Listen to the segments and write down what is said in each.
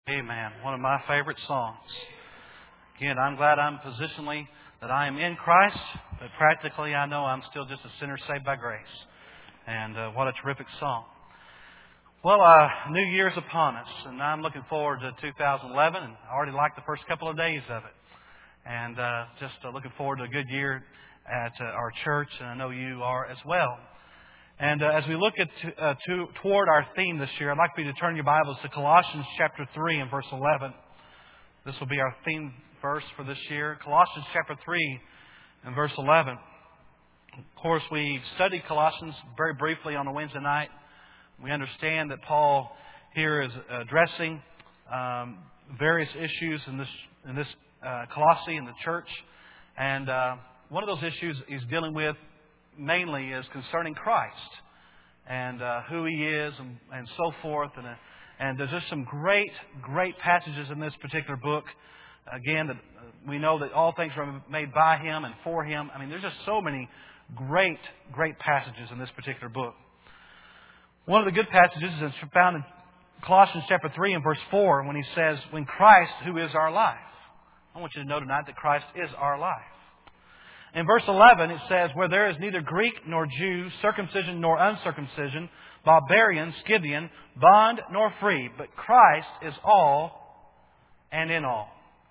Amen. One of my favorite songs. Again, I'm glad I'm positionally that I am in Christ, but practically I know I'm still just a sinner saved by grace. And what a terrific song. Well, New Year's upon us, and I'm looking forward to 2011, and I already like the first couple of days of it. And just looking forward to a good year at our church, and I know you are as well. And as we look at toward our theme this year, I'd like for you to turn your Bibles to Colossians chapter 3 and verse 11. This will be our theme verse for this year. Colossians chapter 3 and verse 11. Of course, we studied Colossians very briefly on a Wednesday night. We understand that Paul here is addressing various issues in this Colossae in the church. And one of those issues he's dealing with mainly is concerning Christ and who He is and so forth. And there's just some great passages in this particular book. Again, that we know that all things were made by Him and for Him. I mean, there's just so many great passages in this particular book. One of the good passages is found in Colossians chapter 3 and verse 4 when he says, when Christ, who is our life. I want you to know tonight that Christ is our life. In verse 11, it says, where there is neither Greek nor Jew, circumcision nor uncircumcision, barbarian, Scythian, bond nor free, but Christ is all and in all.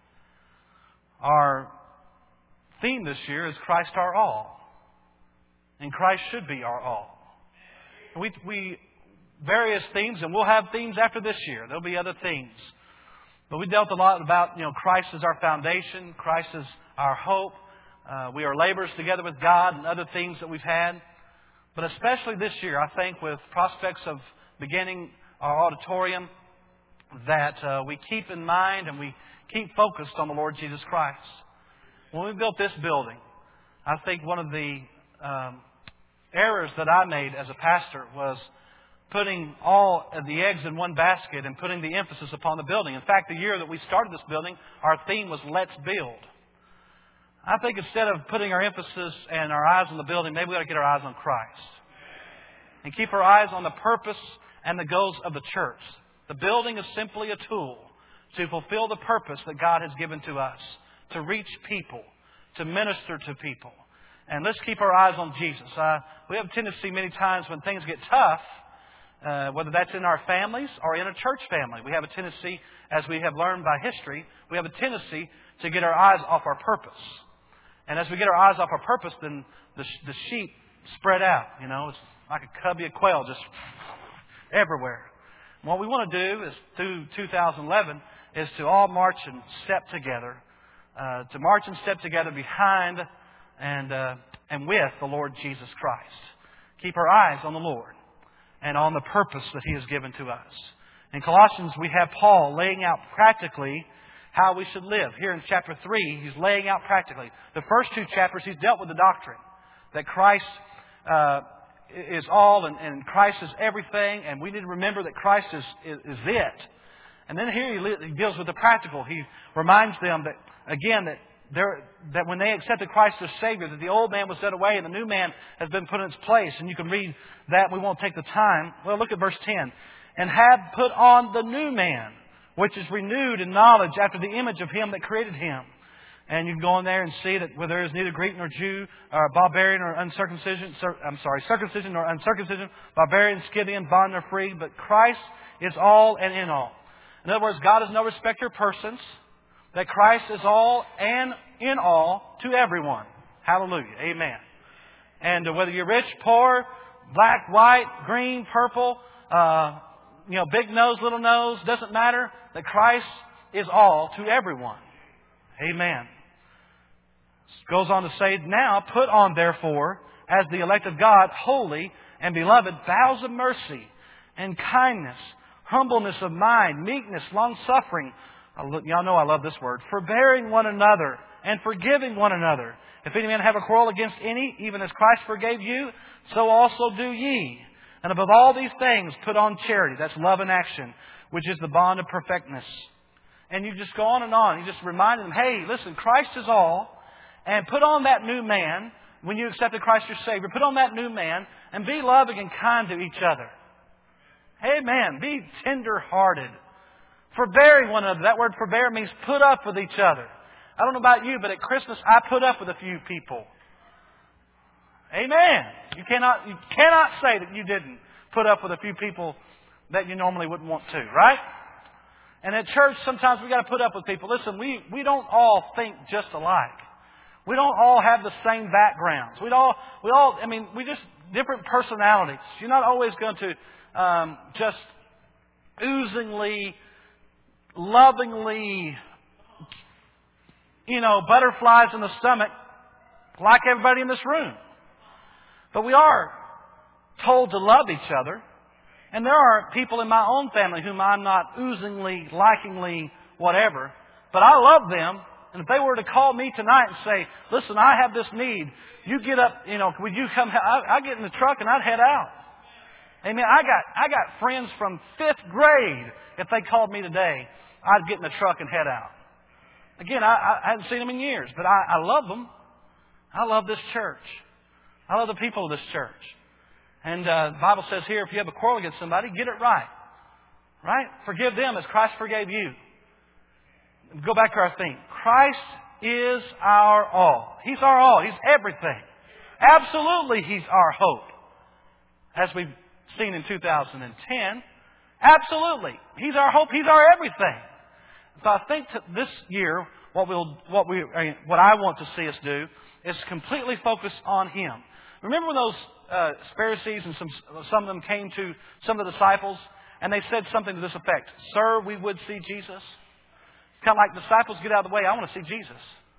Our theme this year is Christ our all. And Christ should be our all. We various themes, and we'll have themes after this year. There'll be other themes. But we dealt a lot about, Christ is our foundation. Christ is our hope. We are laborers together with God and other things that we've had. But especially this year, I think with prospects of beginning our auditorium, that we keep in mind and we keep focused on the Lord Jesus Christ. When we built this building, I think one of the errors that I made as a pastor was putting all of the eggs in one basket and putting the emphasis upon the building. In fact, the year that we started this building, our theme was Let's Build. I think instead of putting our emphasis and our eyes on the building, maybe we ought to get our eyes on Christ. And keep our eyes on the purpose and the goals of the church. The building is simply a tool to fulfill the purpose that God has given to us. To reach people. To minister to people. And let's keep our eyes on Jesus. We have a tendency many times when things get tough, whether that's in our families or in a church family, we have a tendency, as we have learned by history, we have a tendency to get our eyes off our purpose. And as we get our eyes off our purpose, then the sheep spread out. It's like a covey of quail just everywhere. And what we want to do is, through 2011, is to all march and step together. To march and step together behind and with the Lord Jesus Christ. Keep our eyes on the Lord and on the purpose that He has given to us. In Colossians, we have Paul laying out practically how we should live. Here in chapter 3, he's laying out practically. The first two chapters, he's dealt with the doctrine that Christ is all and Christ is everything, and we need to remember that Christ is it. And then here he deals with the practical. He reminds them that, again, that when they accepted Christ as Savior, that the old man was set away and the new man has been put in its place. And you can read that. We won't take the time. Well, look at verse 10. And have put on the new man, which is renewed in knowledge after the image of Him that created him. And you can go in there and see that where there is neither Greek nor Jew, or barbarian or circumcision nor uncircumcision, barbarian, Scythian, bond nor free, but Christ is all and in all. In other words, God is no respecter of persons. That Christ is all and in all to everyone. Hallelujah. Amen. And whether you're rich, poor, black, white, green, purple, big nose, little nose, doesn't matter. That Christ is all to everyone. Amen. Goes on to say, now put on therefore, as the elect of God, holy and beloved, bowels of mercy and kindness, humbleness of mind, meekness, long-suffering. Y'all know I love this word. Forbearing one another and forgiving one another. If any man have a quarrel against any, even as Christ forgave you, so also do ye. And above all these things, put on charity. That's love in action, which is the bond of perfectness. And you just go on and on. You just remind them, hey, listen, Christ is all. And put on that new man when you accepted Christ your Savior. Put on that new man and be loving and kind to each other. Amen. Be tender-hearted. Forbearing one another. That word forbear means put up with each other. I don't know about you, but at Christmas I put up with a few people. Amen. You cannot say that you didn't put up with a few people that you normally wouldn't want to, right? And at church, sometimes we got to put up with people. Listen, we don't all think just alike. We don't all have the same backgrounds. We just different personalities. You're not always going to just oozingly, lovingly, butterflies in the stomach like everybody in this room. But we are told to love each other. And there are people in my own family whom I'm not oozingly, likingly, whatever. But I love them. And if they were to call me tonight and say, listen, I have this need. You get up, would you come? I get in the truck and I'd head out. Amen. I got friends from 5th grade. If they called me today, I'd get in the truck and head out. Again, I hadn't seen them in years, but I love them. I love this church. I love the people of this church. And the Bible says here, if you have a quarrel against somebody, get it right. Right? Forgive them as Christ forgave you. Go back to our theme. Christ is our all. He's our all. He's everything. Absolutely, He's our hope. As we've seen in 2010. Absolutely. He's our hope. He's our everything. So I think this year, what I want to see us do is completely focus on Him. Remember when those Pharisees and some of them came to some of the disciples and they said something to this effect, "Sir, we would see Jesus." Kind of like disciples, get out of the way. I want to see Jesus.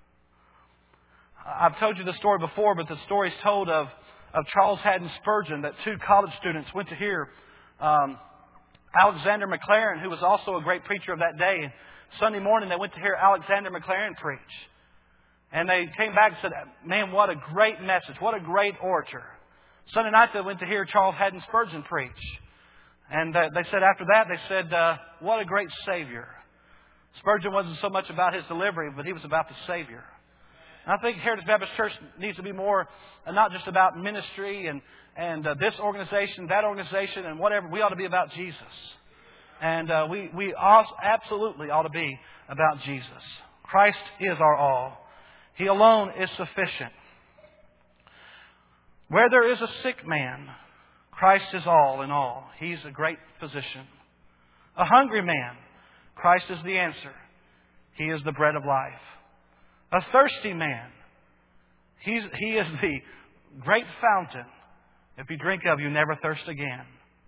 I've told you the story before, but the story is told of Charles Haddon Spurgeon, that 2 college students went to hear Alexander Maclaren, who was also a great preacher of that day. Sunday morning, they went to hear Alexander Maclaren preach. And they came back and said, man, what a great message. What a great orator. Sunday night, they went to hear Charles Haddon Spurgeon preach. And they said after that, they said, what a great Savior. Spurgeon wasn't so much about his delivery, but he was about the Savior. And I think Heritage Baptist Church needs to be more, not just about ministry and this organization, that organization, and whatever. We ought to be about Jesus. And we absolutely ought to be about Jesus. Christ is our all. He alone is sufficient. Where there is a sick man, Christ is all in all. He's a great physician. A hungry man, Christ is the answer. He is the bread of life. A thirsty man, He is the great fountain. If you drink of, you never thirst again.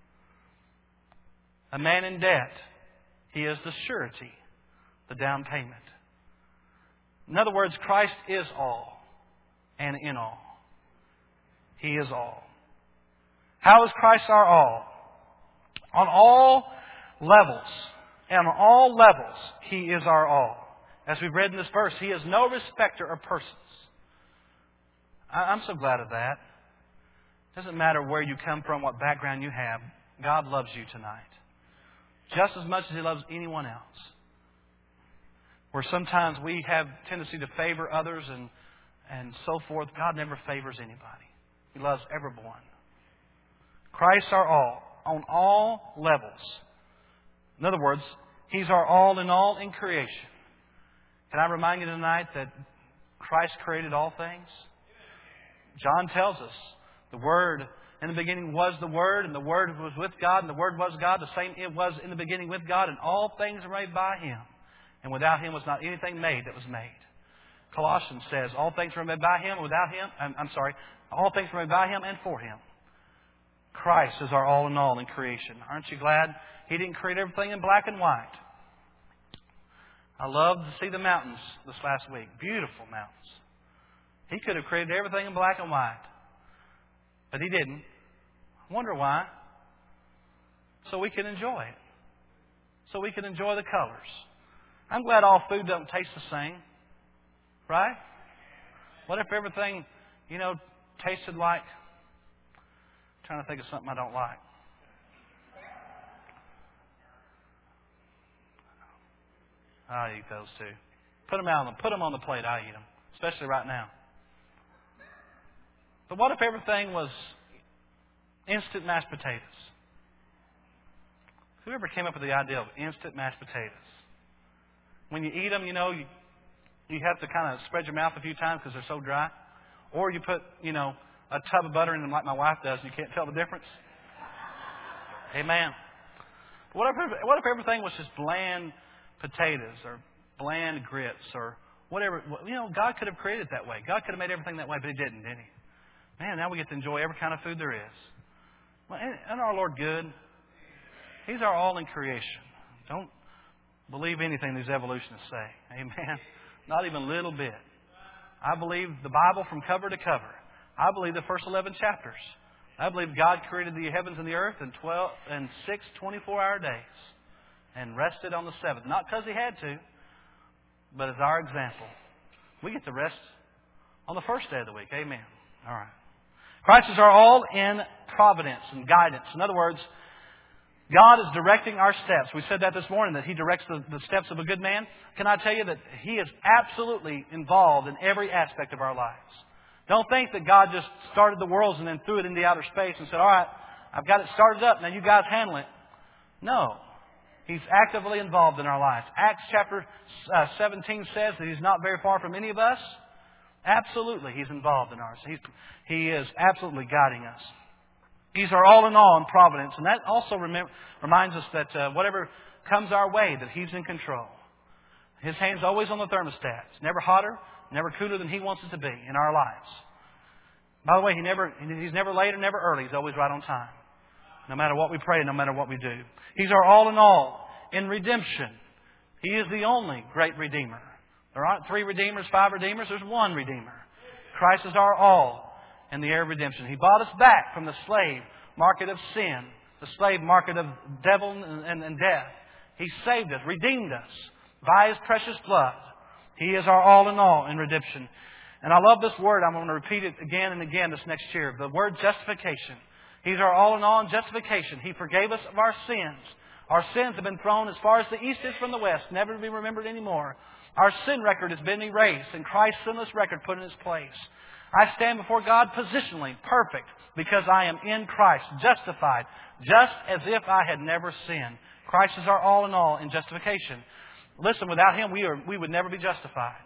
A man in debt, He is the surety, the down payment. In other words, Christ is all and in all. He is all. How is Christ our all? On all levels. And on all levels, He is our all. As we've read in this verse, He is no respecter of persons. I'm so glad of that. It doesn't matter where you come from, what background you have. God loves you tonight. Just as much as He loves anyone else. Where sometimes we have tendency to favor others and so forth, God never favors anybody. He loves everyone. Christ our all, on all levels. In other words, He's our all in all in creation. Can I remind you tonight that Christ created all things? John tells us the Word in the beginning was the Word, and the Word was with God, and the Word was God. The same it was in the beginning with God, and all things are made by Him. And without Him was not anything made that was made. Colossians says all things were made by Him, and without Him, all things were made by Him and for Him. Christ is our all in all in creation. Aren't you glad He didn't create everything in black and white? I loved to see the mountains this last week. Beautiful mountains. He could have created everything in black and white. But He didn't. I wonder why. So we can enjoy it. So we can enjoy the colors. I'm glad all food doesn't taste the same. Right? What if everything, tasted like... I'm trying to think of something I don't like. I'll eat those too. Put them on the plate. I eat them, especially right now. But what if everything was instant mashed potatoes? Whoever came up with the idea of instant mashed potatoes? When you eat them, you have to kind of spread your mouth a few times because they're so dry. Or you put, a tub of butter in them like my wife does and you can't tell the difference. Amen. What if everything was just bland potatoes or bland grits or whatever? God could have created it that way. God could have made everything that way, but He didn't, did He? Man, now we get to enjoy every kind of food there is. Well, isn't our Lord good? He's our all in creation. Don't believe anything these evolutionists say. Amen. Not even a little bit. I believe the Bible from cover to cover. I believe the first 11 chapters. I believe God created the heavens and the earth in 6 24-hour days and rested on the seventh. Not because He had to, but as our example. We get to rest on the first day of the week. Amen. All right. Christ is our all in providence and guidance. In other words, God is directing our steps. We said that this morning, that He directs the steps of a good man. Can I tell you that He is absolutely involved in every aspect of our lives? Don't think that God just started the worlds and then threw it into outer space and said, all right, I've got it started up, now you guys handle it. No. He's actively involved in our lives. Acts chapter 17 says that He's not very far from any of us. Absolutely, He's involved in ours. He is absolutely guiding us. He's our all in all in providence. And that also reminds us that whatever comes our way, that He's in control. His hand's always on the thermostat. It's never hotter, never cooler than He wants it to be in our lives. By the way, He's never late or never early. He's always right on time. No matter what we pray, no matter what we do. He's our all in all in redemption. He is the only great Redeemer. There aren't 3 Redeemers, 5 Redeemers. There's one Redeemer. Christ is our all in the area of redemption. He bought us back from the slave market of sin, the slave market of devil and death. He saved us, redeemed us by His precious blood. He is our all in all in redemption. And I love this word. I'm going to repeat it again and again this next year. The word justification. He's our all in all in justification. He forgave us of our sins. Our sins have been thrown as far as the east is from the west, never to be remembered anymore. Our sin record has been erased and Christ's sinless record put in its place. I stand before God positionally perfect because I am in Christ, justified, just as if I had never sinned. Christ is our all in all in justification. Listen, without Him, we would never be justified.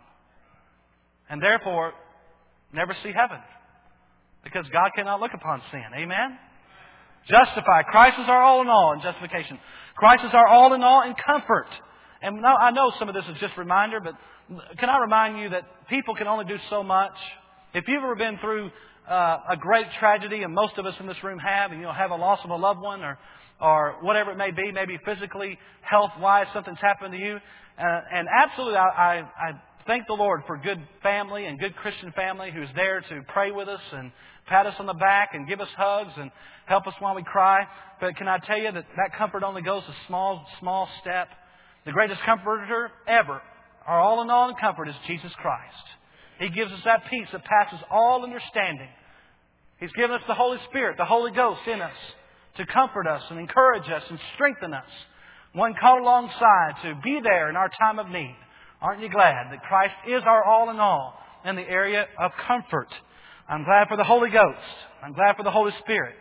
And therefore, never see heaven. Because God cannot look upon sin. Amen? Justified. Christ is our all in all in justification. Christ is our all in all in comfort. And now, I know some of this is just a reminder, but can I remind you that people can only do so much? If you've ever been through a great tragedy, and most of us in this room have, and you'll have a loss of a loved one or whatever it may be, maybe physically, health-wise, something's happened to you. And absolutely, I thank the Lord for good family and good Christian family who's there to pray with us and pat us on the back and give us hugs and help us while we cry. But can I tell you that comfort only goes a small, small step? The greatest comforter ever, our all in all in comfort, is Jesus Christ. He gives us that peace that passes all understanding. He's given us the Holy Spirit, the Holy Ghost in us to comfort us and encourage us and strengthen us. One called alongside to be there in our time of need. Aren't you glad that Christ is our all in all in the area of comfort? I'm glad for the Holy Ghost. I'm glad for the Holy Spirit.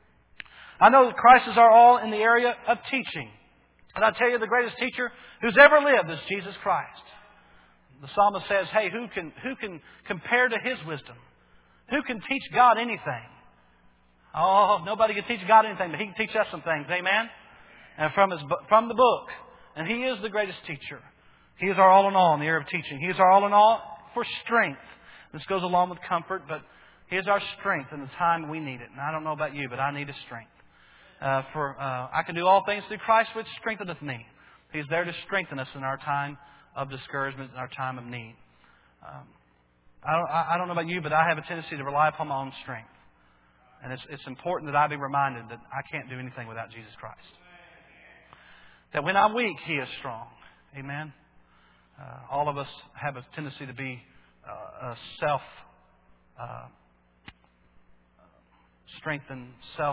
I know that Christ is our all in the area of teaching. And I tell you, the greatest teacher who's ever lived is Jesus Christ. The psalmist says, hey, who can compare to His wisdom? Who can teach God anything? Oh, nobody can teach God anything, but He can teach us some things. Amen? And from the book. And He is the greatest teacher. He is our all in all in the area of teaching. He is our all in all for strength. This goes along with comfort, but He is our strength in the time we need it. And I don't know about you, but I need His strength. I can do all things through Christ which strengtheneth me. He's there to strengthen us in our time of discouragement, in our time of need. I don't know about you, but I have a tendency to rely upon my own strength. And it's important that I be reminded that I can't do anything without Jesus Christ. That when I'm weak, He is strong. Amen? All of us have a tendency to be strengthened, self.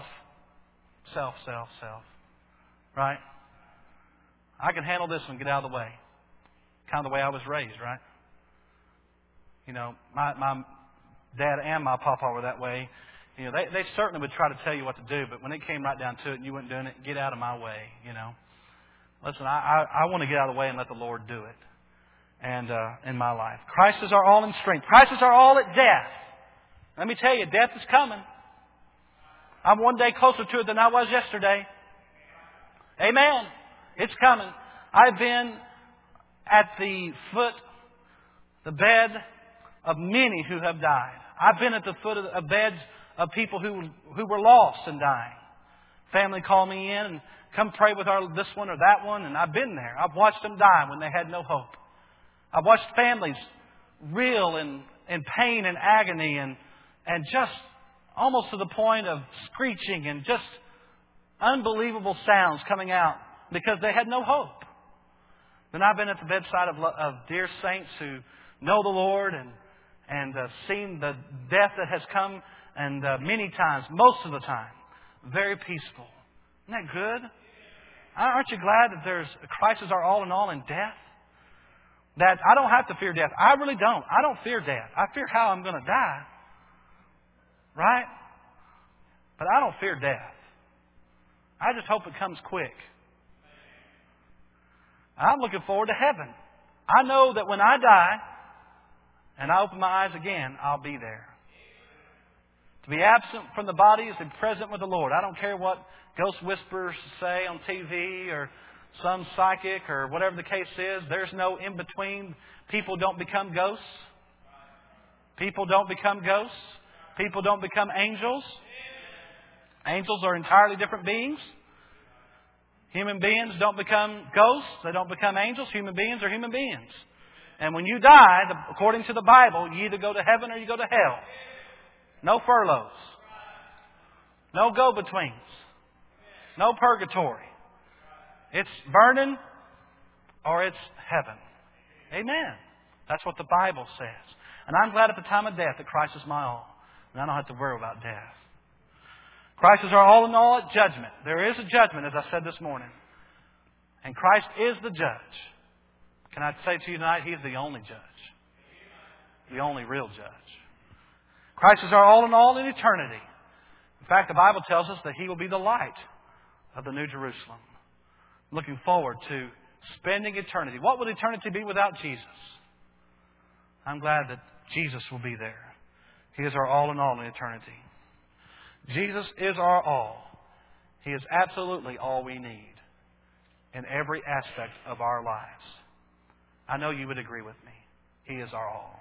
Right? I can handle this and get out of the way. Kind of the way I was raised, right? You know, my dad and my papa were that way. You know, they certainly would try to tell you what to do, but when it came right down to it and you weren't doing it, get out of my way, you know. Listen, I want to get out of the way and let the Lord do it. And in my life. Christ is our all in strength. Christ is our all at death. Let me tell you, death is coming. I'm one day closer to it than I was yesterday. Amen. It's coming. I've been at the foot, the bed of many who have died. I've been at the foot of beds of people who were lost and dying. Family called me in and come pray with this one or that one, and I've been there. I've watched them die when they had no hope. I've watched families reel in pain and agony and just almost to the point of screeching and just unbelievable sounds coming out because they had no hope. Then I've been at the bedside of dear saints who know the Lord and seen the death that has come, and many times, most of the time, very peaceful. Isn't that good? Aren't you glad that Christ is our all in all in death? That I don't have to fear death. I really don't. I don't fear death. I fear how I'm going to die. Right? But I don't fear death. I just hope it comes quick. I'm looking forward to heaven. I know that when I die and I open my eyes again, I'll be there. To be absent from the body is to be present with the Lord. I don't care what ghost whisperers say on TV or some psychic or whatever the case is. There's no in-between. People don't become ghosts. People don't become ghosts. People don't become angels. Angels are entirely different beings. Human beings don't become ghosts. They don't become angels. Human beings are human beings. And when you die, according to the Bible, you either go to heaven or you go to hell. No furloughs. No go-betweens. No purgatory. It's burning or it's heaven. Amen. That's what the Bible says. And I'm glad at the time of death that Christ is my all. And I don't have to worry about death. Christ is our all in all at judgment. There is a judgment, as I said this morning. And Christ is the judge. Can I say to you tonight, He is the only judge. The only real judge. Christ is our all in all in eternity. In fact, the Bible tells us that He will be the light of the New Jerusalem. Looking forward to spending eternity. What would eternity be without Jesus? I'm glad that Jesus will be there. He is our all in all in eternity. Jesus is our all. He is absolutely all we need in every aspect of our lives. I know you would agree with me. He is our all.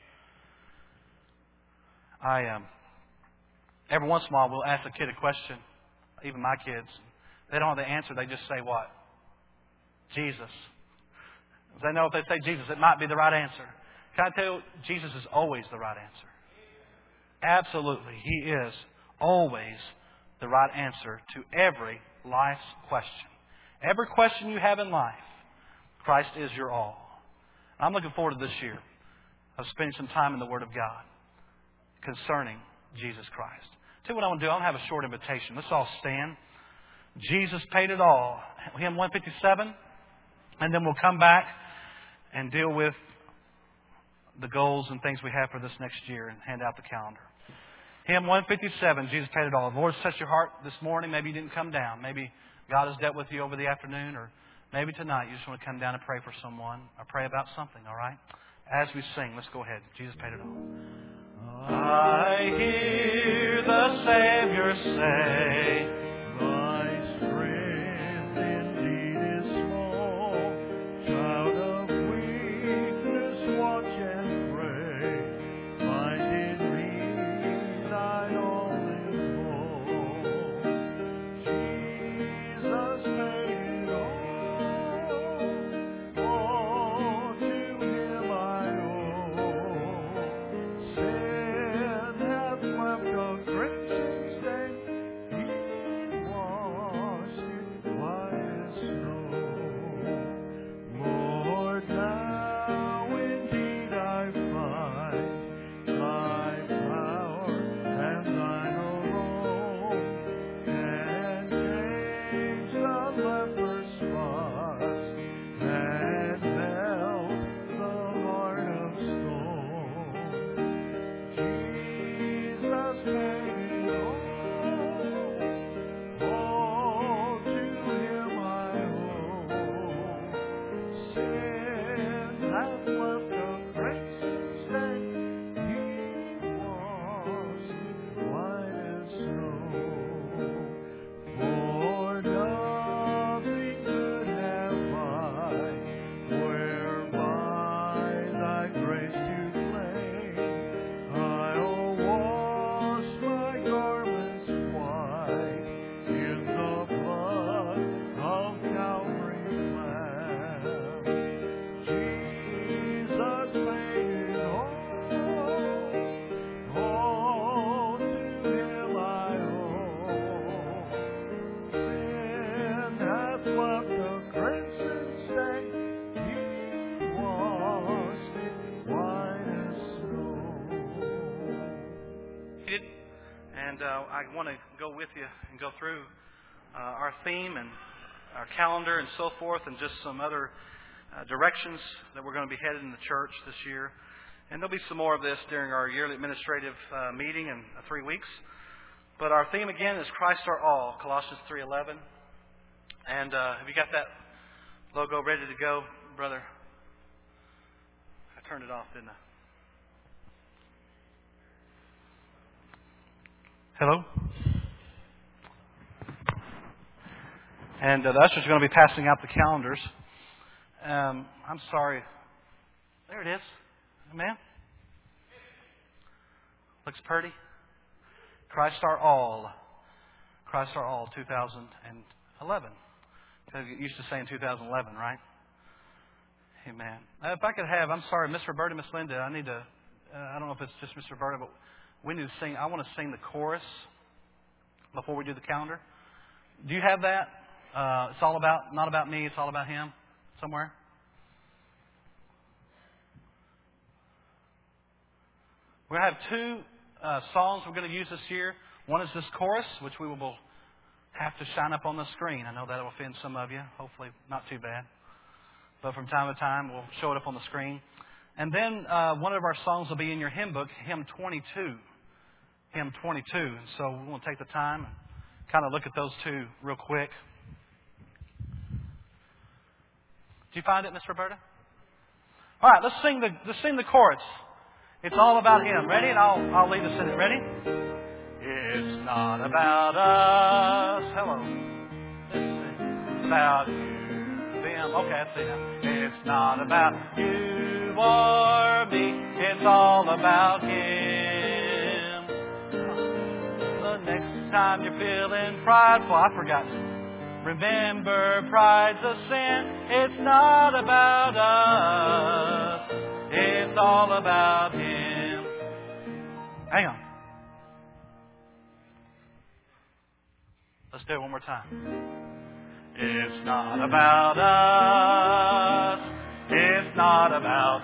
Every once in a while we'll ask a kid a question, even my kids. They don't have the answer. They just say what? Jesus. They know if they say Jesus, it might be the right answer. Can I tell you, Jesus is always the right answer. Absolutely. He is always the right answer to every life's question. Every question you have in life, Christ is your all. I'm looking forward to this year of spending some time in the Word of God concerning Jesus Christ. Tell you what I want to do. I want to have a short invitation. Let's all stand. Jesus paid it all. Hymn 157. And then we'll come back and deal with the goals and things we have for this next year and hand out the calendar. Hymn 157, Jesus paid it all. The Lord touched your heart this morning. Maybe you didn't come down. Maybe God has dealt with you over the afternoon, or maybe tonight you just want to come down and pray for someone or pray about something, all right? As we sing, let's go ahead. Jesus paid it all. I hear the Savior say, Thy strength indeed is small. Child of weakness, watch and pray. Find in me thine all in all. Jesus paid it all to Him I owe. Sin hath left a crimson stain. I want to go with you and go through our theme and our calendar and so forth, and just some other directions that we're going to be headed in the church this year. And there'll be some more of this during our yearly administrative meeting in 3 weeks. But our theme again is Christ our all, Colossians 3:11. And have you got that logo ready to go, brother? I turned it off, didn't I? Hello? And the ushers are going to be passing out the calendars. I'm sorry. There it is. Amen? Looks pretty. Christ our all. Christ our all, 2011. Because you used to say in 2011, right? Amen. If I could have, I'm sorry, Miss Roberta, Miss Linda, I need to, I don't know if it's just Miss Roberta, but we need to sing, I want to sing the chorus before we do the calendar. Do you have that? It's all about, not about me, it's all about Him somewhere? We're going to have two songs we're going to use this year. One is this chorus, which we will have to shine up on the screen. I know that will offend some of you. Hopefully not too bad. But from time to time, we'll show it up on the screen. And then one of our songs will be in your hymn book, Hymn 22. Hymn 22. And so we want to take the time and kind of look at those two real quick. Did you find it, Miss Roberta? All right, let's sing the chorus. It's all about Him. Ready? And I'll lead us in it. Ready? It's not about us. Hello. It's about you, them. Okay, that's it. It's not about you or me. It's all about Him. The next time you're feeling prideful, I forgot. Remember, pride's a sin. It's not about us. It's all about Him. Hang on. Let's do it one more time. It's not about us. It's not about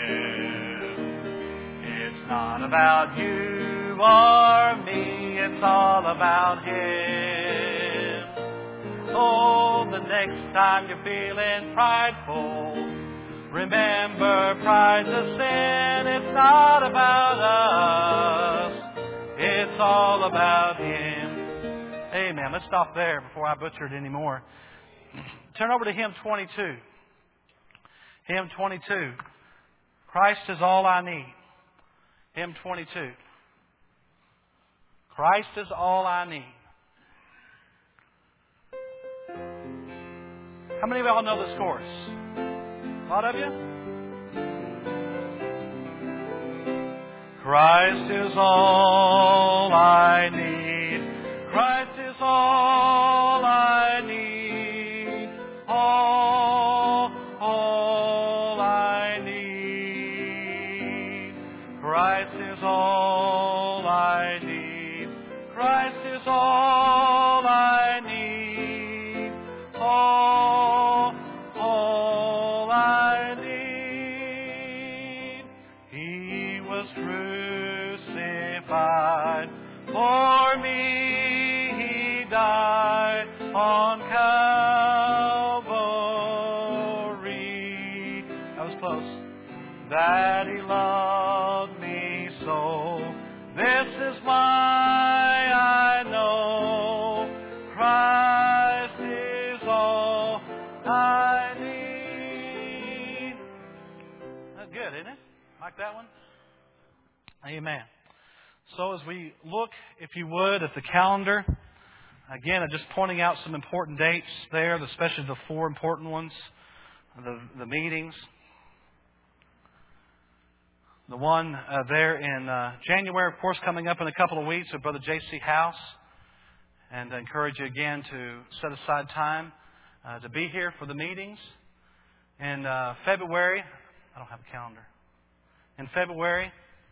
them. It's not about you or me. It's all about Him. Oh, the next time you're feeling prideful, remember, pride's a sin. It's not about us. It's all about Him. Amen. Let's stop there before I butcher it anymore. Turn over to Hymn 22. Hymn 22. Christ is all I need. Hymn 22. Christ is all I need. How many of y'all know this chorus? A lot of you? Christ is all I need. Christ is all I need. All I need. Christ is all I need. Christ is all I need. All I need. He was crucified for me. He died on Calvary. That was close. That He loved me so. This is why I know Christ is all I need. That's good, isn't it? Like that one? Amen. So as we look, if you would, at the calendar, again, I'm just pointing out some important dates there, especially the 4 important ones, the meetings. The one there in January, of course, coming up in a couple of weeks with Brother J.C. House. And I encourage you again to set aside time to be here for the meetings. In February, I don't have a calendar. In February,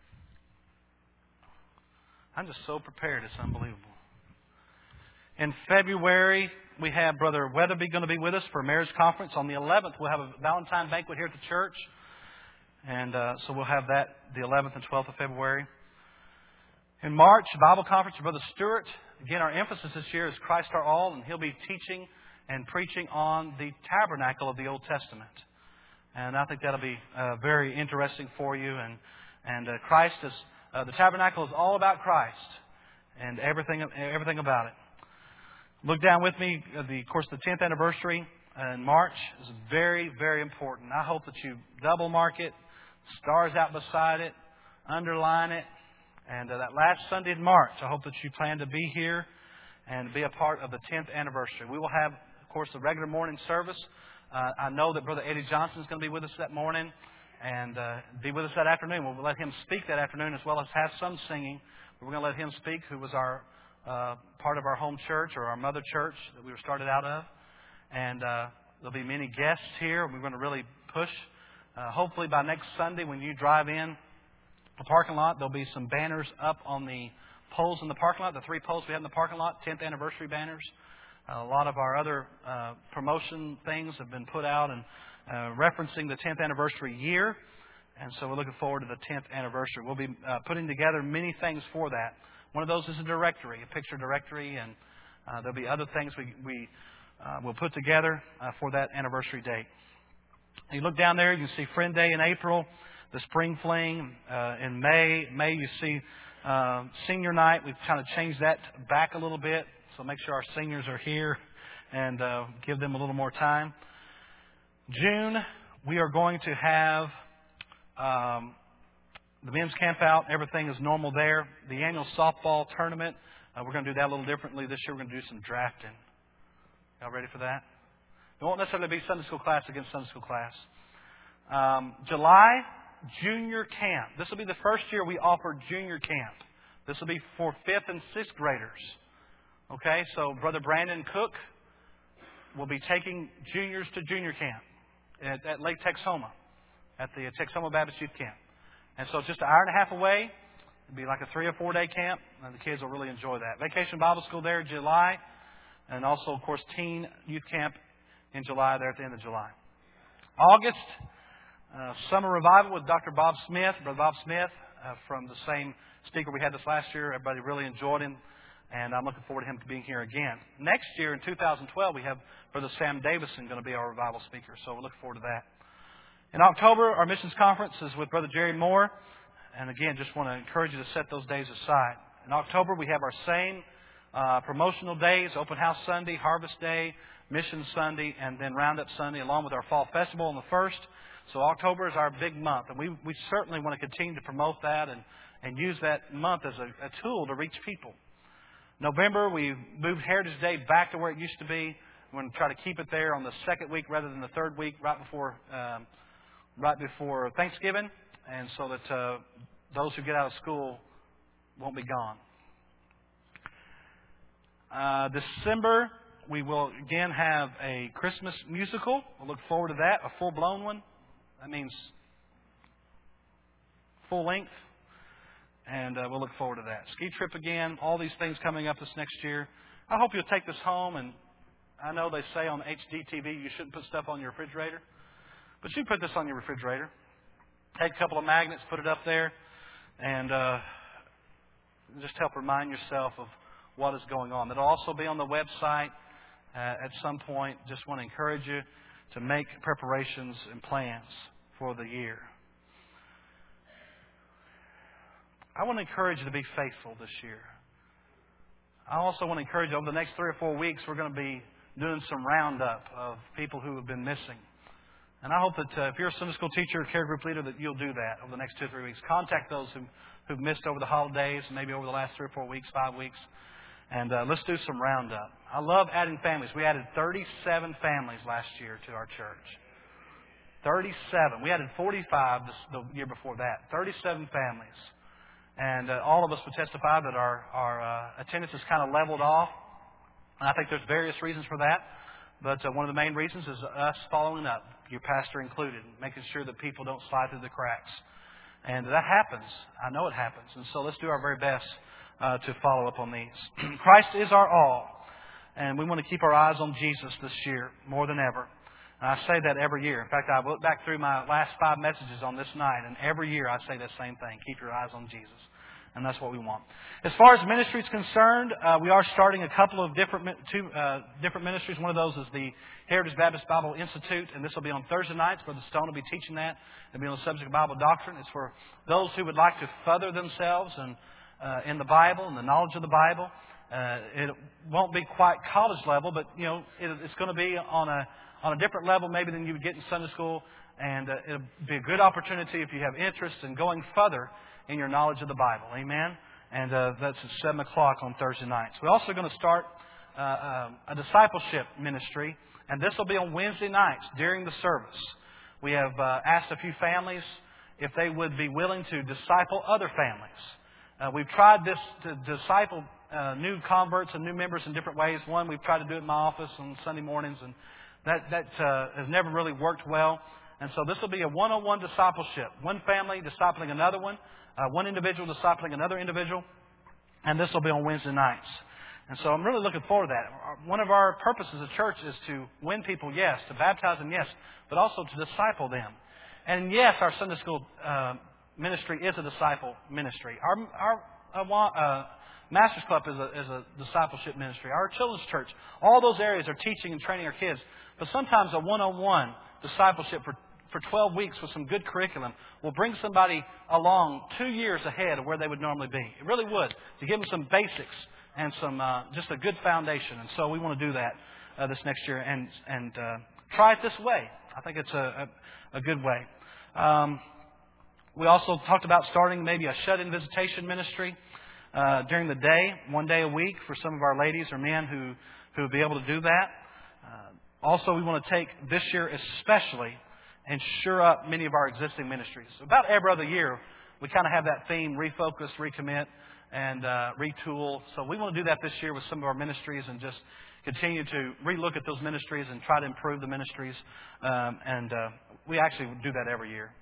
I'm just so prepared, it's unbelievable. In February, we have Brother Weatherby going to be with us for a marriage conference. On the 11th, we'll have a Valentine banquet here at the church. And so we'll have that the 11th and 12th of February. In March, Bible conference with Brother Stewart. Again, our emphasis this year is Christ our all, and he'll be teaching and preaching on the tabernacle of the Old Testament. And I think that'll be very interesting for you. And Christ is the tabernacle is all about Christ and everything about it. Look down with me. Of course, the 10th anniversary in March is very, very important. I hope that you double mark it, stars out beside it, underline it. And that last Sunday in March, I hope that you plan to be here and be a part of the 10th anniversary. We will have, of course, the regular morning service. I know that Brother Eddie Johnson is going to be with us that morning and be with us that afternoon. We'll let him speak that afternoon as well as have some singing. We're going to let him speak, who was our part of our home church or our mother church that we were started out of. And there'll be many guests here. We're going to really push. Hopefully by next Sunday when you drive in the parking lot, there'll be some banners up on the poles in the parking lot, the 3 poles we have in the parking lot, 10th anniversary banners. A lot of our other promotion things have been put out and referencing the 10th anniversary year. And so we're looking forward to the 10th anniversary. We'll be putting together many things for that. One of those is a directory, a picture directory, and there'll be other things we will put together for that anniversary date. You look down there, you can see Friend Day in April, the Spring Fling in May. May you see Senior Night. We've kind of changed that back a little bit, so make sure our seniors are here and give them a little more time. June, we are going to have the men's camp out. Everything is normal there. The annual softball tournament, we're going to do that a little differently. This year we're going to do some drafting. Y'all ready for that? It won't necessarily be Sunday school class against Sunday school class. July, junior camp. This will be the first year we offer junior camp. This will be for 5th and 6th graders. Okay, so Brother Brandon Cook will be taking juniors to junior camp at Lake Texoma, at the Texoma Baptist Youth Camp. And so it's just an hour and a half away. It'll be like a 3 or 4 day camp, and the kids will really enjoy that. Vacation Bible School there in July, and also, of course, Teen Youth Camp in July there at the end of July. August, Summer Revival with Dr. Bob Smith, Brother Bob Smith, from the same speaker we had this last year. Everybody really enjoyed him, and I'm looking forward to him being here again. Next year, in 2012, we have Brother Sam Davison going to be our revival speaker, so we're looking forward to that. In October, our missions conference is with Brother Jerry Moore. And again, just want to encourage you to set those days aside. In October, we have our same promotional days, Open House Sunday, Harvest Day, Mission Sunday, and then Roundup Sunday, along with our Fall Festival on the 1st. So October is our big month. And we certainly want to continue to promote that and use that month as a tool to reach people. November, we moved Heritage Day back to where it used to be. We're going to try to keep it there on the 2nd week rather than the 3rd week, right before Thanksgiving, and so that those who get out of school won't be gone. December, we will again have a Christmas musical. We'll look forward to that, a full-blown one. That means full length, and we'll look forward to that. Ski trip again, all these things coming up this next year. I hope you'll take this home, and I know they say on HGTV you shouldn't put stuff on your refrigerator. But you put this on your refrigerator. Take a couple of magnets, put it up there, and just help remind yourself of what is going on. It'll also be on the website at some point. Just want to encourage you to make preparations and plans for the year. I want to encourage you to be faithful this year. I also want to encourage you over the next 3 or 4 weeks, we're going to be doing some roundup of people who have been missing. And I hope that if you're a Sunday school teacher or care group leader, that you'll do that over the next 2 or 3 weeks. Contact those who've missed over the holidays, maybe over the last 3 or 4 weeks, 5 weeks. And let's do some roundup. I love adding families. We added 37 families last year to our church. 37. We added 45 the year before that. 37 families. And all of us would testify that our attendance has kind of leveled off. And I think there's various reasons for that. But one of the main reasons is us following up, your pastor included, making sure that people don't slide through the cracks. And that happens. I know it happens. And so let's do our very best to follow up on these. Christ is our all. And we want to keep our eyes on Jesus this year more than ever. And I say that every year. In fact, I look back through my last 5 messages on this night, and every year I say that same thing. Keep your eyes on Jesus. And that's what we want. As far as ministry is concerned, we are starting a couple of different ministries. One of those is the Heritage Baptist Bible Institute, and this will be on Thursday nights. Brother Stone will be teaching that. It'll be on the subject of Bible doctrine. It's for those who would like to further themselves in the Bible and the knowledge of the Bible. It won't be quite college level, but it's going to be on a different level maybe than you would get in Sunday school, and it'll be a good opportunity if you have interest in going further in your knowledge of the Bible. Amen? And that's at 7 o'clock on Thursday nights. We're also going to start a discipleship ministry, and this will be on Wednesday nights during the service. We have asked a few families if they would be willing to disciple other families. We've tried this to disciple new converts and new members in different ways. One, we've tried to do it in my office on Sunday mornings, and that has never really worked well. And so this will be a one-on-one discipleship. One family discipling another one. One individual discipling another individual. And this will be on Wednesday nights. And so I'm really looking forward to that. One of our purposes as a church is to win people, yes. To baptize them, yes. But also to disciple them. And yes, our Sunday school ministry is a disciple ministry. Our Master's Club is a discipleship ministry. Our children's church, all those areas are teaching and training our kids. But sometimes a one-on-one discipleship for 12 weeks with some good curriculum will bring somebody along 2 years ahead of where they would normally be. It really would, to give them some basics and some just a good foundation. And so we want to do that this next year and try it this way. I think it's a good way. We also talked about starting maybe a shut-in visitation ministry during the day, 1 day a week for some of our ladies or men who would be able to do that. Also, we want to take this year especially and shore up many of our existing ministries. About every other year, we kind of have that theme, refocus, recommit, and retool. So we want to do that this year with some of our ministries and just continue to relook at those ministries and try to improve the ministries. We actually do that every year.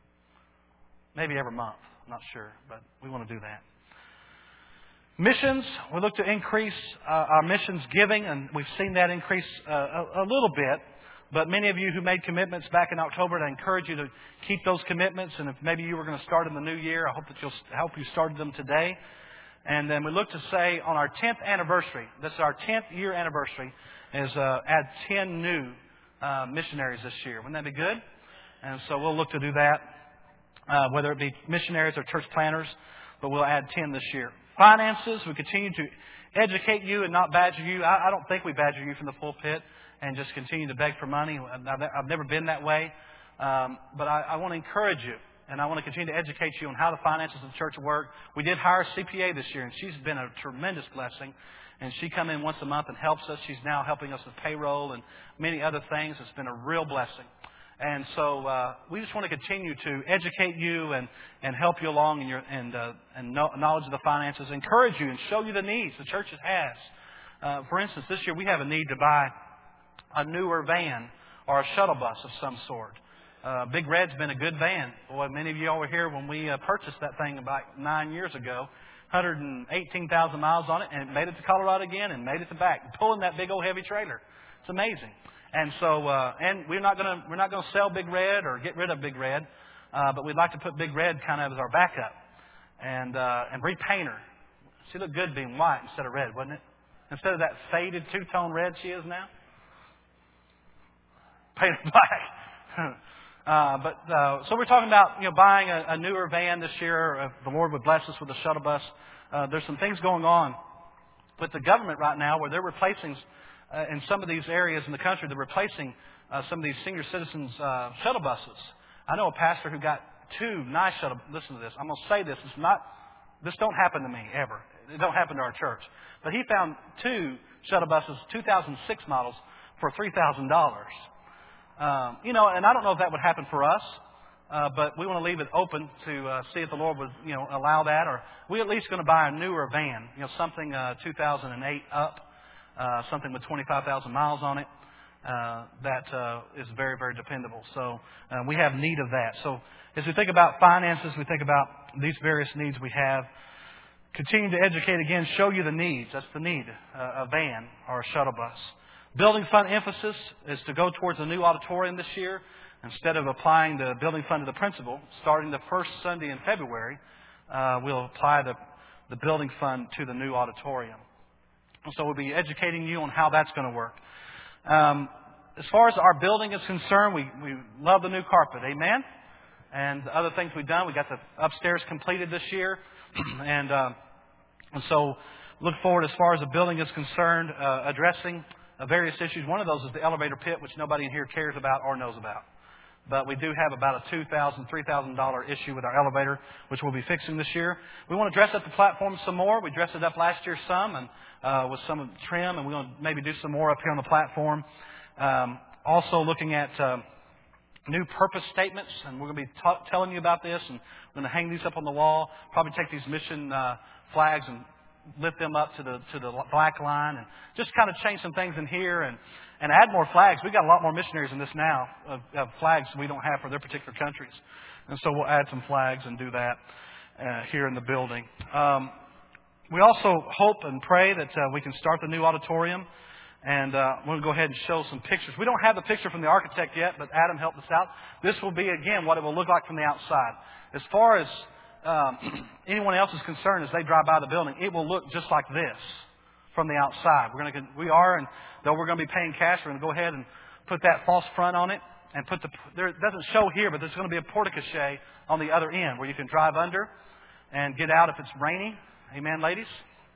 Maybe every month. I'm not sure, but we want to do that. Missions, we look to increase our missions giving, and we've seen that increase a little bit. But many of you who made commitments back in October, I encourage you to keep those commitments. And if maybe you were going to start in the new year, I hope that I hope you started them today. And then we look to say on our 10th anniversary, this is our 10th year anniversary, is add 10 new missionaries this year. Wouldn't that be good? And so we'll look to do that, whether it be missionaries or church planners, but we'll add 10 this year. Finances, we continue to educate you and not badger you. I don't think we badger you from the pulpit and just continue to beg for money. I've never been that way. But I want to encourage you, and I want to continue to educate you on how the finances of the church work. We did hire a CPA this year, and she's been a tremendous blessing. And she comes in once a month and helps us. She's now helping us with payroll and many other things. It's been a real blessing. And so we just want to continue to educate you and help you along in your knowledge of the finances, encourage you and show you the needs the church has. For instance, this year we have a need to buy a newer van or a shuttle bus of some sort. Big Red's been a good van. Boy, many of you all were here when we purchased that thing about 9 years ago. 118,000 miles on it, and it made it to Colorado again and made it to back, pulling that big old heavy trailer. It's amazing. And so, and we're not going to sell Big Red or get rid of Big Red, but we'd like to put Big Red kind of as our backup and repaint her. She looked good being white instead of red, wasn't it? Instead of that faded two-tone red she is now. Painted black. So we're talking about buying a newer van this year. If the Lord would bless us with a shuttle bus. There's some things going on with the government right now where they're replacing. In some of these areas in the country, they're replacing some of these senior citizens' shuttle buses. I know a pastor who got 2 nice shuttle. Listen to this. I'm going to say this. This don't happen to me ever. It don't happen to our church. But he found 2 shuttle buses, 2006 models, for $3,000. And I don't know if that would happen for us, but we want to leave it open to see if the Lord would, allow that, or we're at least going to buy a newer van, something 2008 up. Something with 25,000 miles on it that is very, very dependable. So we have need of that. So as we think about finances, we think about these various needs we have. Continue to educate again, show you the needs. That's the need, a van or a shuttle bus. Building fund emphasis is to go towards a new auditorium this year. Instead of applying the building fund to the principal, starting the first Sunday in February, we'll apply the building fund to the new auditorium. So we'll be educating you on how that's going to work. As far as our building is concerned, we love the new carpet. Amen? And the other things we've done, we got the upstairs completed this year. And so look forward as far as the building is concerned, addressing various issues. One of those is the elevator pit, which nobody in here cares about or knows about. But we do have about a $2,000, $3,000 issue with our elevator, which we'll be fixing this year. We want to dress up the platform some more. We dressed it up last year some, and with some trim, and we're going to maybe do some more up here on the platform. Also looking at new purpose statements, and we're going to be telling you about this, and we're going to hang these up on the wall. Probably take these mission flags and lift them up to the black line, and just kind of change some things in here and add more flags. We've got a lot more missionaries in this now of flags we don't have for their particular countries, and so we'll add some flags and do that here in the building. We also hope and pray that we can start the new auditorium. And we're going to go ahead and show some pictures. We don't have the picture from the architect yet, but Adam helped us out. This will be, again, what it will look like from the outside. As far as anyone else is concerned, as they drive by the building, it will look just like this from the outside. And though we're going to be paying cash, we're going to go ahead and put that false front on it. And it doesn't show here, but there's going to be a porte-cochere on the other end where you can drive under and get out if it's rainy. Amen, ladies?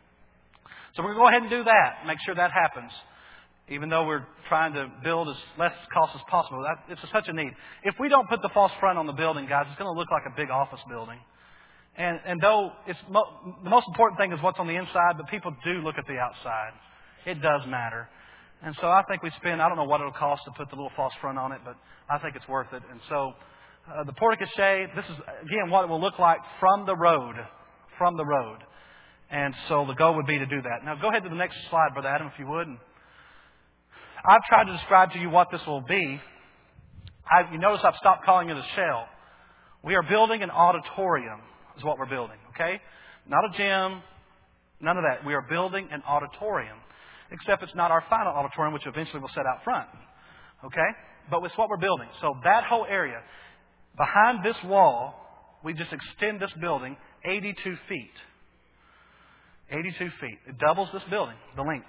So we're going to go ahead and do that, make sure that happens. Even though we're trying to build as less cost as possible. It's such a need. If we don't put the false front on the building, guys, it's going to look like a big office building. And though the most important thing is what's on the inside, but people do look at the outside. It does matter. And so I think I don't know what it'll cost to put the little false front on it, but I think it's worth it. And so the porte-cochere, this is, again, what it will look like from the road. From the road. And so the goal would be to do that. Now go ahead to the next slide, Brother Adam, if you would. I've tried to describe to you what this will be. You notice I've stopped calling it a shell. We are building an auditorium is what we're building, okay? Not a gym, none of that. We are building an auditorium, except it's not our final auditorium, which eventually we'll set out front, okay? But it's what we're building. So that whole area, behind this wall, we just extend this building 82 feet. 82 feet. It doubles this building, the length.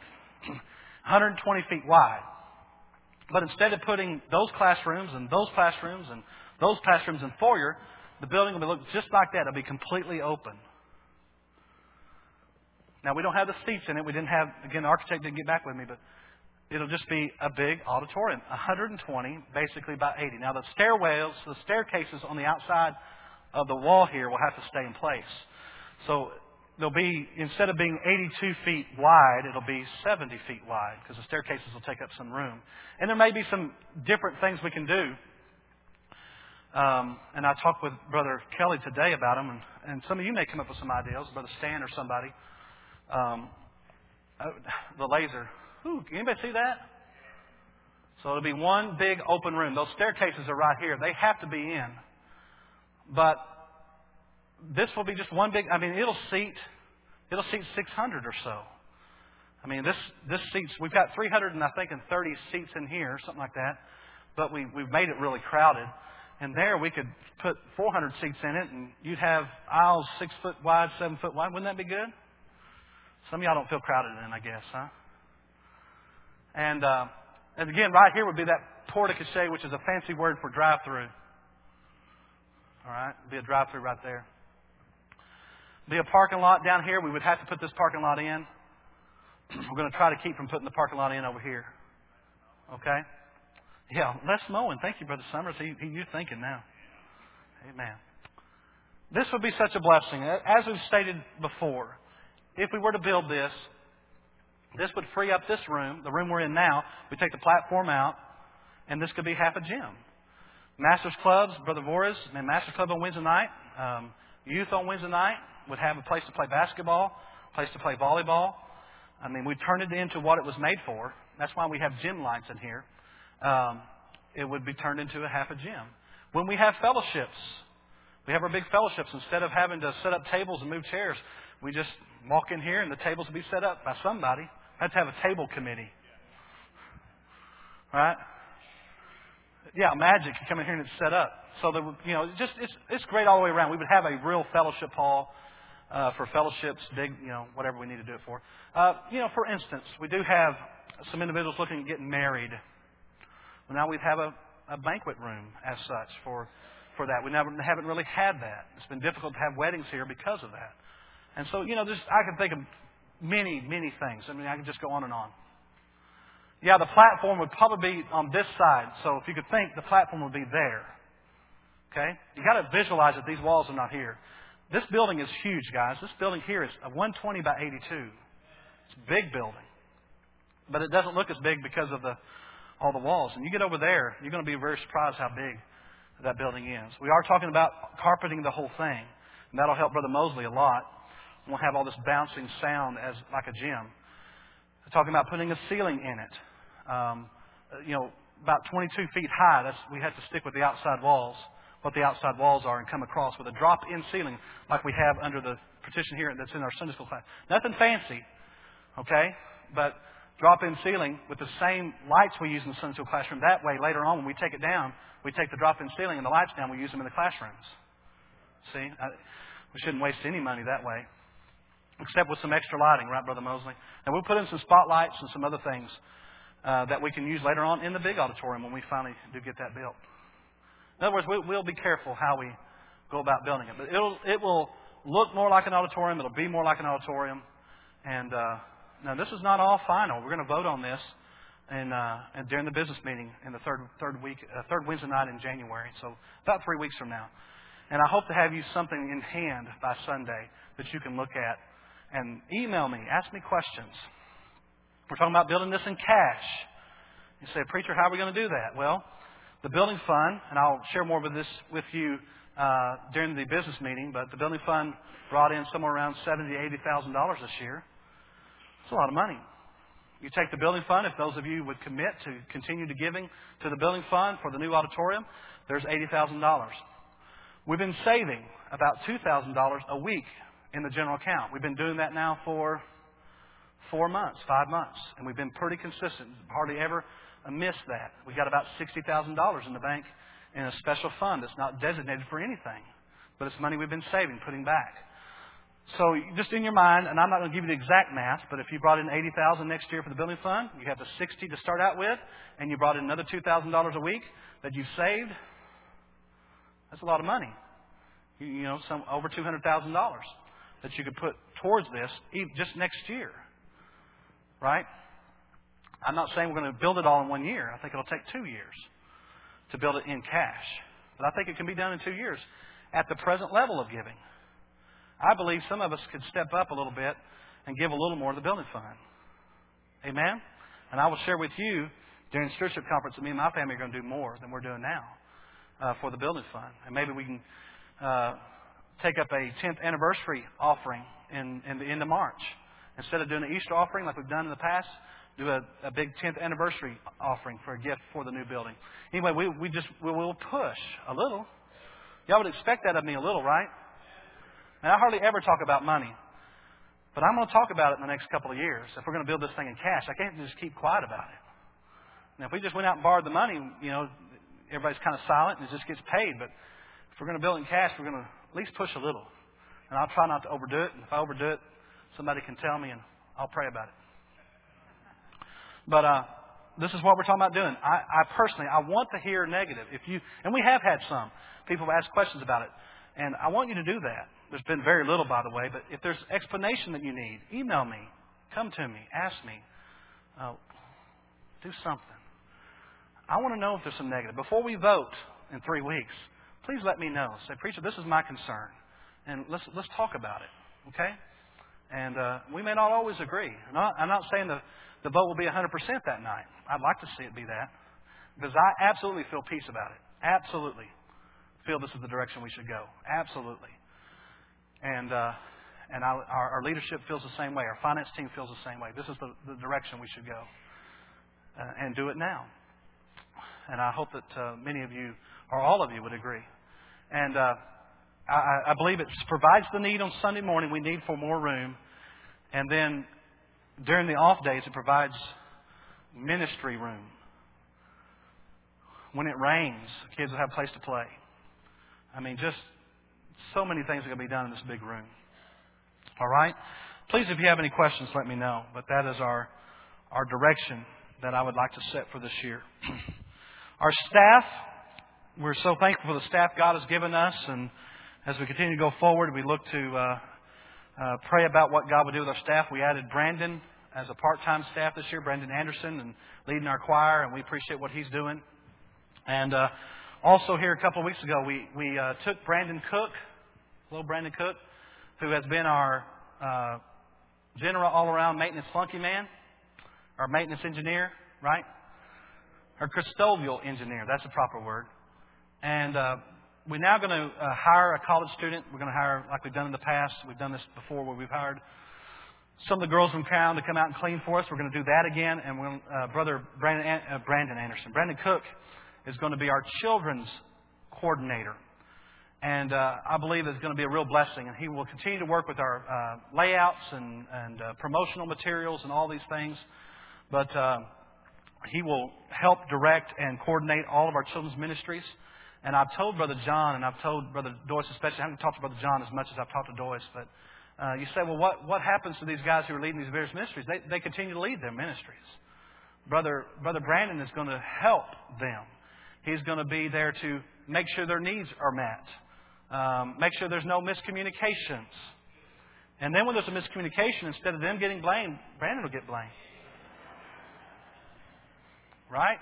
120 feet wide. But instead of putting those classrooms and those classrooms and those classrooms and foyer, the building will look just like that. It'll be completely open. Now, we don't have the seats in it. We didn't have, again, the architect didn't get back with me, but it'll just be a big auditorium. 120, basically by 80. Now, the staircases on the outside of the wall here will have to stay in place. So there'll be, instead of being 82 feet wide, it'll be 70 feet wide because the staircases will take up some room. And there may be some different things we can do. And I talked with Brother Kelly today about them, and some of you may come up with some ideas, Brother Stan or somebody. The laser. Ooh, can anybody see that? So it'll be one big open room. Those staircases are right here. They have to be in. But this will be just one big, it'll seat 600 or so. This seats, we've got 330 seats in here, something like that. But we've made it really crowded. And there we could put 400 seats in it, and you'd have aisles 6 foot wide, 7 foot wide. Wouldn't that be good? Some of y'all don't feel crowded in, I guess, huh? And again, right here would be that porte-cochere, which is a fancy word for drive-through. All right? It'd be a drive-through right there. Be a parking lot down here. We would have to put this parking lot in. We're going to try to keep from putting the parking lot in over here. Okay? Yeah, less mowing. Thank you, Brother Summers. You're thinking now. Amen. This would be such a blessing. As we've stated before, if we were to build this would free up this room, the room we're in now. We take the platform out, and this could be half a gym. Masters clubs, Brother Voris, and Masters Club on Wednesday night. Youth on Wednesday night would have a place to play basketball, a place to play volleyball. We turned it into what it was made for. That's why we have gym lights in here. It would be turned into a half a gym. When we have fellowships, we have our big fellowships. Instead of having to set up tables and move chairs, we just walk in here and the tables will be set up by somebody. We have to have a table committee. Right? Yeah, magic. You come in here and it's set up. So it's great all the way around. We would have a real fellowship hall for fellowships, whatever we need to do it for. For instance, we do have some individuals looking at getting married. Well, now we have a banquet room as such for that. We haven't really had that. It's been difficult to have weddings here because of that. And so, I can think of many, many things. I mean, I can just go on and on. Yeah, the platform would probably be on this side. So if you could think, the platform would be there. Okay? You got to visualize that these walls are not here. This building is huge, guys. This building here is 120 by 82. It's a big building. But it doesn't look as big because of all the walls. And you get over there, you're going to be very surprised how big that building is. We are talking about carpeting the whole thing. And that'll help Brother Mosley a lot. We'll have all this bouncing sound as like a gym. We're talking about putting a ceiling in it. About 22 feet high. We have to stick with the outside walls, what the outside walls are, and come across with a drop-in ceiling like we have under the partition here that's in our Sunday school class. Nothing fancy, okay? But drop-in ceiling with the same lights we use in the Sunday school classroom. That way, later on, when we take it down, we take the drop-in ceiling and the lights down. We use them in the classrooms. See? We shouldn't waste any money that way, except with some extra lighting, right, Brother Mosley? And we'll put in some spotlights and some other things that we can use later on in the big auditorium when we finally do get that built. In other words, we'll be careful how we go about building it. But it will look more like an auditorium. It'll be more like an auditorium. And now this is not all final. We're going to vote on this and during the business meeting in the third Wednesday night in January. So about 3 weeks from now. And I hope to have you something in hand by Sunday that you can look at and email me. Ask me questions. We're talking about building this in cash. You say, preacher, how are we going to do that? Well, the building fund, and I'll share more of this with you during the business meeting, but the building fund brought in somewhere around $70,000 to $80,000 this year. It's a lot of money. You take the building fund, if those of you would commit to continue to giving to the building fund for the new auditorium, there's $80,000. We've been saving about $2,000 a week in the general account. We've been doing that now for 5 months, and we've been pretty consistent. Hardly ever missed that. We got about $60,000 in the bank in a special fund that's not designated for anything, but it's money we've been saving, putting back. So just in your mind, and I'm not going to give you the exact math, but if you brought in $80,000 next year for the building fund, you have the $60,000 to start out with, and you brought in another $2,000 a week that you've saved. That's a lot of money. Some over $200,000 that you could put towards this just next year. Right? I'm not saying we're going to build it all in 1 year. I think it'll take 2 years to build it in cash. But I think it can be done in 2 years at the present level of giving. I believe some of us could step up a little bit and give a little more to the building fund. Amen? And I will share with you during the stewardship conference that me and my family are going to do more than we're doing now for the building fund. And maybe we can take up a 10th anniversary offering in the end of March. Instead of doing an Easter offering like we've done in the past, do a big 10th anniversary offering for a gift for the new building. Anyway, we'll push a little. Y'all would expect that of me a little, right? And I hardly ever talk about money. But I'm going to talk about it in the next couple of years. If we're going to build this thing in cash, I can't just keep quiet about it. Now, if we just went out and borrowed the money, everybody's kind of silent and it just gets paid. But if we're going to build in cash, we're going to at least push a little. And I'll try not to overdo it. And if I overdo it, somebody can tell me and I'll pray about it. But this is what we're talking about doing. I personally want to hear negative. And we have had some people have asked questions about it. And I want you to do that. There's been very little, by the way. But if there's explanation that you need, email me. Come to me. Ask me. Do something. I want to know if there's some negative. Before we vote in 3 weeks, please let me know. Say, preacher, this is my concern. And let's talk about it. Okay? And we may not always agree. I'm not saying the vote will be 100% that night. I'd like to see it be that. Because I absolutely feel peace about it. Absolutely feel this is the direction we should go. Absolutely. And our leadership feels the same way. Our finance team feels the same way. This is the direction we should go. And do it now. And I hope that many of you, or all of you, would agree. And I believe it provides the need on Sunday morning. We need for more room. And then during the off days, it provides ministry room. When it rains, kids will have a place to play. I mean, just so many things are going to be done in this big room. All right? Please, if you have any questions, let me know. But that is our direction that I would like to set for this year. Our staff, we're so thankful for the staff God has given us. And as we continue to go forward, we look to pray about what God would do with our staff. We added Brandon as a part-time staff this year, Brandon Anderson, and leading our choir, and we appreciate what he's doing. And also here a couple of weeks ago, we took Brandon Cook, hello Brandon Cook, who has been our general all-around maintenance flunky man, our maintenance engineer, right? Our custodial engineer, that's the proper word. And we're now going to hire a college student. We're going to hire, like we've done in the past. We've done this before where we've hired some of the girls from town to come out and clean for us. We're going to do that again. And Brother Brandon Anderson. Brandon Cook is going to be our children's coordinator. And I believe it's going to be a real blessing. And he will continue to work with our layouts and promotional materials and all these things. But he will help direct and coordinate all of our children's ministries. And I've told Brother John and I've told Brother Doyce especially, I haven't talked to Brother John as much as I've talked to Doyce, but you say, well, what happens to these guys who are leading these various ministries? They continue to lead their ministries. Brother Brandon is going to help them. He's going to be there to make sure their needs are met. Make sure there's no miscommunications. And then when there's a miscommunication, instead of them getting blamed, Brandon will get blamed. Right?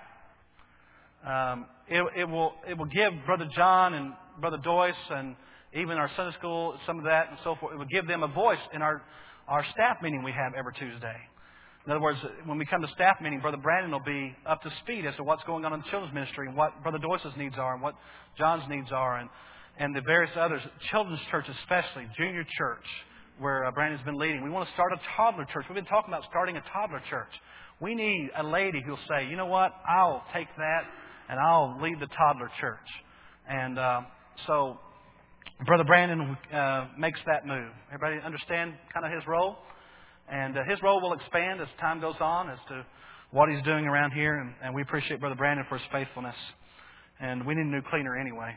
It will give Brother John and Brother Doyce and even our Sunday school, some of that and so forth, it will give them a voice in our staff meeting we have every Tuesday. In other words, when we come to staff meeting, Brother Brandon will be up to speed as to what's going on in the children's ministry and what Brother Doyce's needs are and what John's needs are and the various others. Children's church especially, junior church, where Brandon's been leading. We want to start a toddler church. We've been talking about starting a toddler church. We need a lady who'll say, you know what, I'll take that and I'll lead the toddler church. And so Brother Brandon makes that move. Everybody understand kind of his role? And his role will expand as time goes on as to what he's doing around here. And we appreciate Brother Brandon for his faithfulness. And we need a new cleaner anyway.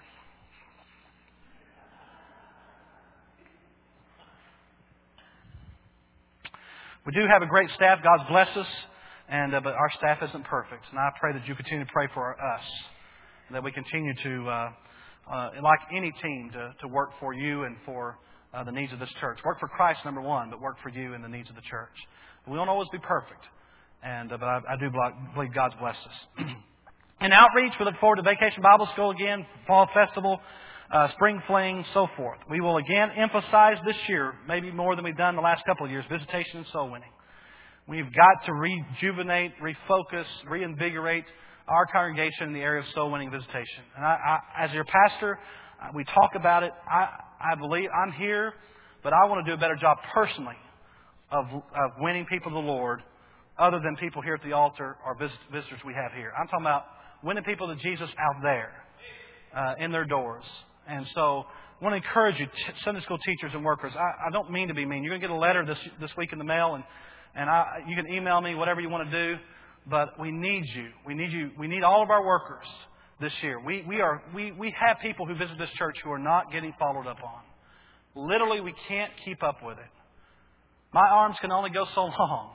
We do have a great staff. God's blessed us. But our staff isn't perfect. And I pray that you continue to pray for us. That we continue to, like any team, to work for you and for the needs of this church. Work for Christ, number one, but work for you and the needs of the church. We won't always be perfect. But I do believe God's blessed us. In outreach, we look forward to Vacation Bible School again, Fall Festival, Spring Fling, so forth. We will again emphasize this year, maybe more than we've done the last couple of years, visitation and soul winning. We've got to rejuvenate, refocus, reinvigorate our congregation in the area of soul winning visitation. And I as your pastor, we talk about it. I believe I'm here, but I want to do a better job personally of winning people to the Lord other than people here at the altar or visitors we have here. I'm talking about winning people to Jesus out there in their doors. And so I want to encourage you, Sunday school teachers and workers. I don't mean to be mean. You're going to get a letter this week in the mail, and you can email me, whatever you want to do. But we need you. We need you. We need all of our workers this year. We have people who visit this church who are not getting followed up on. Literally, we can't keep up with it. My arms can only go so long.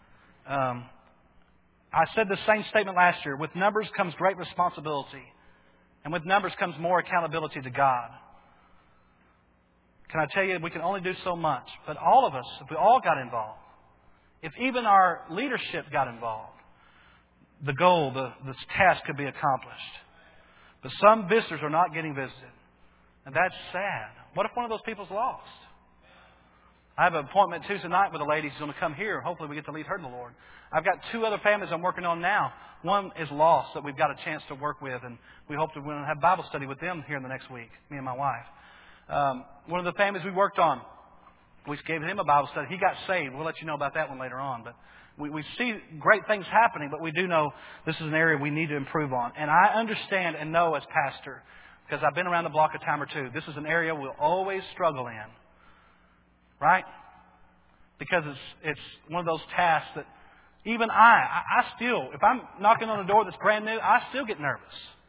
I said the same statement last year. With numbers comes great responsibility. And with numbers comes more accountability to God. Can I tell you, we can only do so much. But all of us, if we all got involved, if even our leadership got involved, the goal, this task could be accomplished. But some visitors are not getting visited. And that's sad. What if one of those people's lost? I have an appointment Tuesday night with a lady who's going to come here. Hopefully we get to lead her in the Lord. I've got 2 other families I'm working on now. One is lost that we've got a chance to work with. And we hope to have Bible study with them here in the next week, me and my wife. One of the families we worked on, we gave him a Bible study. He got saved. We'll let you know about that one later on. But we see great things happening, but we do know this is an area we need to improve on. And I understand and know as pastor, because I've been around the block a time or two, this is an area we'll always struggle in. Right? Because it's one of those tasks that even I still, if I'm knocking on a door that's brand new, I still get nervous.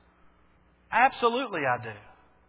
Absolutely I do.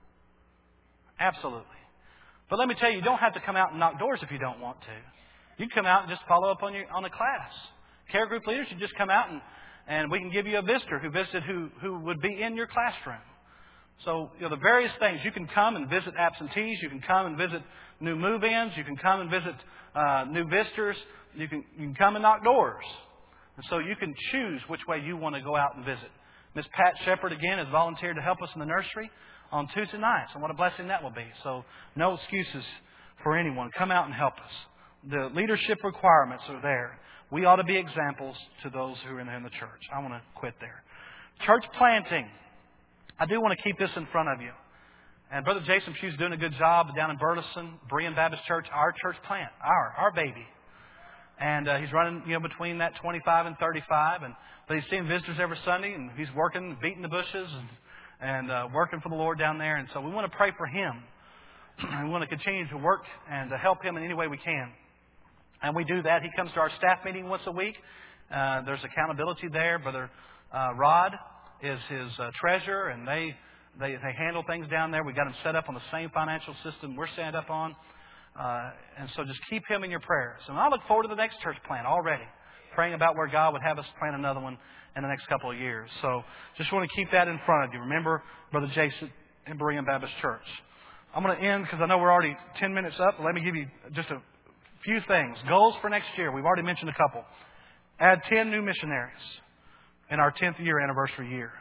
Absolutely. But let me tell you, you don't have to come out and knock doors if you don't want to. You can come out and just follow up on a class. Care group leaders, you just come out and we can give you a visitor who would be in your classroom. So, the various things. You can come and visit absentees. You can come and visit new move-ins. You can come and visit new visitors. You can come and knock doors. And so you can choose which way you want to go out and visit. Miss Pat Shepard, again, has volunteered to help us in the nursery on Tuesday nights. And what a blessing that will be. So no excuses for anyone. Come out and help us. The leadership requirements are there. We ought to be examples to those who are in the church. I want to quit there. Church planting. I do want to keep this in front of you. And Brother Jason Pugh's doing a good job down in Burleson, Berean Baptist Church, our church plant, our baby. And he's running, between that 25 and 35. But he's seeing visitors every Sunday, and he's working, beating the bushes, and working for the Lord down there. And so we want to pray for him. And we want to continue to work and to help him in any way we can. And we do that. He comes to our staff meeting once a week. There's accountability there. Brother Rod is his treasurer, and they handle things down there. We've got him set up on the same financial system we're set up on. And so just keep him in your prayers. And I look forward to the next church plant already, praying about where God would have us plant another one in the next couple of years. So just want to keep that in front of you. Remember Brother Jason in Berean Baptist Church. I'm going to end because I know we're already 10 minutes up. Let me give you just a few things. Goals for next year. We've already mentioned a couple. Add 10 new missionaries in our 10th year anniversary year.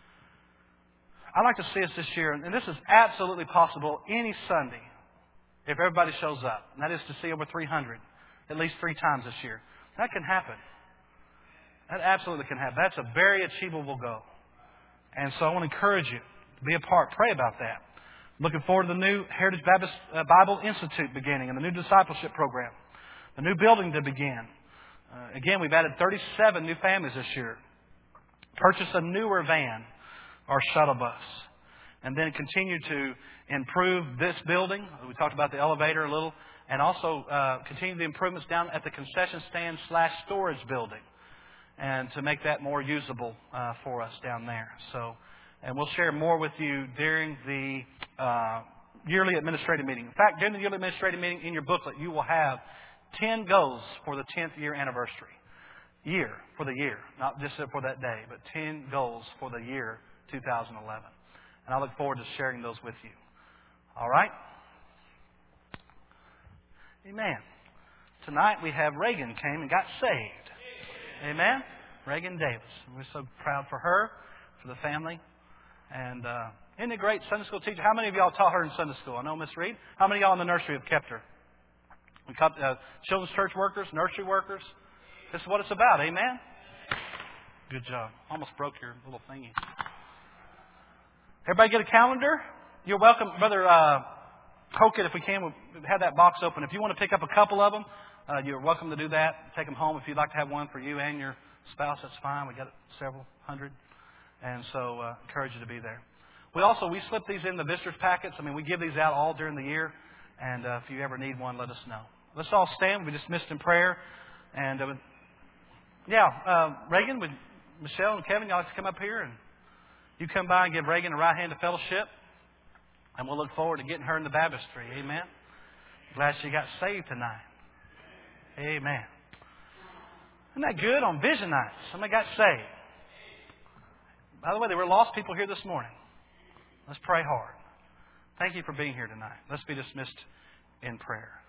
I'd like to see us this year, and this is absolutely possible any Sunday if everybody shows up. And that is to see over 300 at least 3 times this year. That can happen. That absolutely can happen. That's a very achievable goal. And so I want to encourage you to be a part. Pray about that. Looking forward to the new Heritage Baptist Bible Institute beginning and the new discipleship program. The new building to begin. Again, we've added 37 new families this year. Purchase a newer van or shuttle bus. And then continue to improve this building. We talked about the elevator a little. And also continue the improvements down at the concession stand / storage building. And to make that more usable for us down there. And we'll share more with you during the yearly administrative meeting. In fact, during the yearly administrative meeting in your booklet, you will have 10 goals for the 10th year anniversary. For the year. Not just for that day, but 10 goals for the year 2011. And I look forward to sharing those with you. All right? Amen. Tonight we have Reagan came and got saved. Amen? Reagan Davis. We're so proud for her, for the family. And isn't it great, Sunday school teacher? How many of y'all taught her in Sunday school? I know Miss Reed. How many of y'all in the nursery have kept her? We kept children's church workers, nursery workers. This is what it's about. Amen? Good job. Almost broke your little thingy. Everybody get a calendar? You're welcome. Brother Hokett, if we can, we'll have that box open. If you want to pick up a couple of them, you're welcome to do that. Take them home. If you'd like to have one for you and your spouse, that's fine. We got several hundred. And so encourage you to be there. We slip these in the visitors packets. We give these out all during the year. And if you ever need one, let us know. Let's all stand. We dismissed in prayer. And Reagan, with Michelle and Kevin, y'all like to come up here and you come by and give Reagan a right hand of fellowship. And we'll look forward to getting her in the baptistry. Amen. Glad she got saved tonight. Amen. Isn't that good on vision nights? Somebody got saved. By the way, there were lost people here this morning. Let's pray hard. Thank you for being here tonight. Let's be dismissed in prayer.